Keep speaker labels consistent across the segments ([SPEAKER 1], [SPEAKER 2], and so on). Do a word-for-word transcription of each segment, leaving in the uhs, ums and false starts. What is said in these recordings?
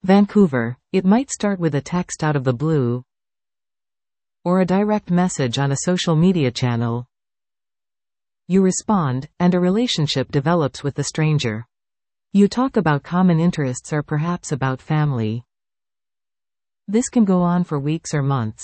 [SPEAKER 1] Vancouver. It might start with a text out of the blue or a direct message on a social media channel. You respond, and a relationship develops with the stranger. You talk about common interests or perhaps about family. This can go on for weeks or months.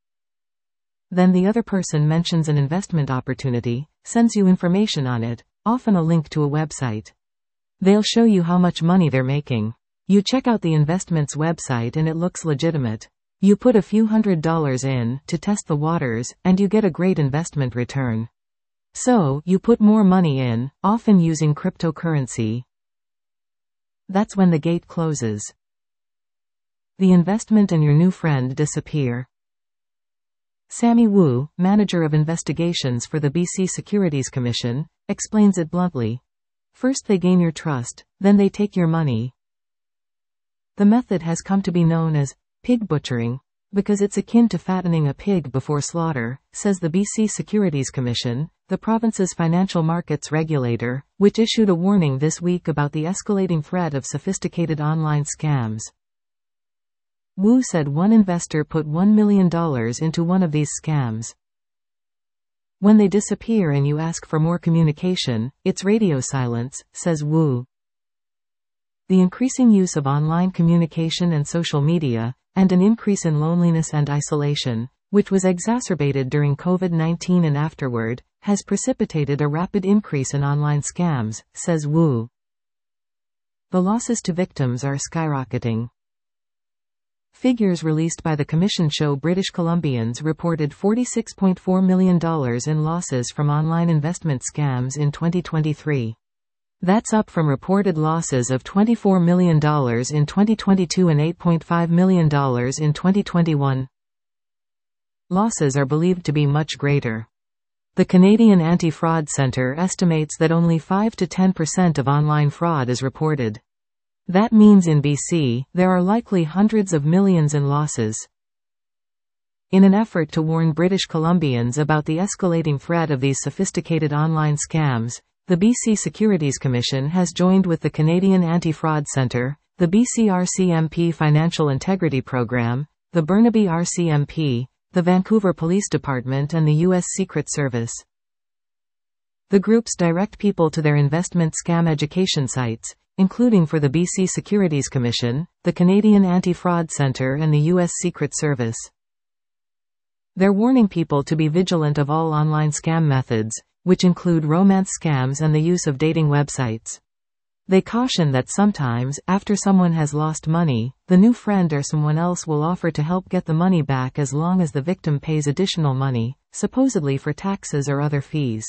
[SPEAKER 1] Then the other person mentions an investment opportunity, sends you information on it, often a link to a website. They'll show you how much money they're making. You check out the investment's website and it looks legitimate. You put a few hundred dollars in to test the waters, and you get a great investment return. So, you put more money in, often using cryptocurrency. That's when the gate closes. The investment and your new friend disappear. Sammy Wu, manager of investigations for the B C Securities Commission, explains it bluntly. First they gain your trust, then they take your money. The method has come to be known as pig butchering, because it's akin to fattening a pig before slaughter, says the B C Securities Commission, the province's financial markets regulator, which issued a warning this week about the escalating threat of sophisticated online scams. Wu said one investor put one million dollars into one of these scams. When they disappear and you ask for more communication, it's radio silence, says Wu. The increasing use of online communication and social media, and an increase in loneliness and isolation, which was exacerbated during COVID nineteen and afterward, has precipitated a rapid increase in online scams, says Wu. The losses to victims are skyrocketing. Figures released by the Commission show British Columbians reported forty-six point four million dollars in losses from online investment scams in twenty twenty-three. That's up from reported losses of twenty-four million dollars in twenty twenty-two and eight point five million dollars in twenty twenty-one. Losses are believed to be much greater. The Canadian Anti-Fraud Centre estimates that only five to ten percent of online fraud is reported. That means in B C, there are likely hundreds of millions in losses. In an effort to warn British Columbians about the escalating threat of these sophisticated online scams, the B C Securities Commission has joined with the Canadian Anti-Fraud Centre, the B C R C M P Financial Integrity Program, the Burnaby R C M P, the Vancouver Police Department and the U S Secret Service. The groups direct people to their investment scam education sites, including for the B C Securities Commission, the Canadian Anti-Fraud Centre and the U S Secret Service. They're warning people to be vigilant of all online scam methods, which include romance scams and the use of dating websites. They caution that sometimes, after someone has lost money, the new friend or someone else will offer to help get the money back as long as the victim pays additional money, supposedly for taxes or other fees.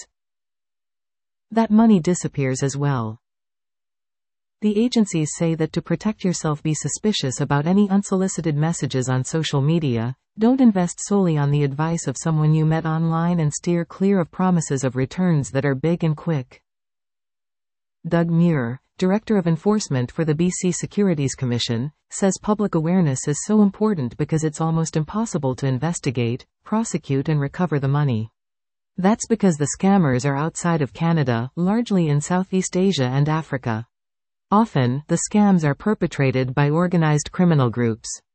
[SPEAKER 1] That money disappears as well. The agencies say that to protect yourself, be suspicious about any unsolicited messages on social media, don't invest solely on the advice of someone you met online, and steer clear of promises of returns that are big and quick. Doug Muir, Director of Enforcement for the B C Securities Commission, says public awareness is so important because it's almost impossible to investigate, prosecute and recover the money. That's because the scammers are outside of Canada, largely in Southeast Asia and Africa. Often, the scams are perpetrated by organized criminal groups.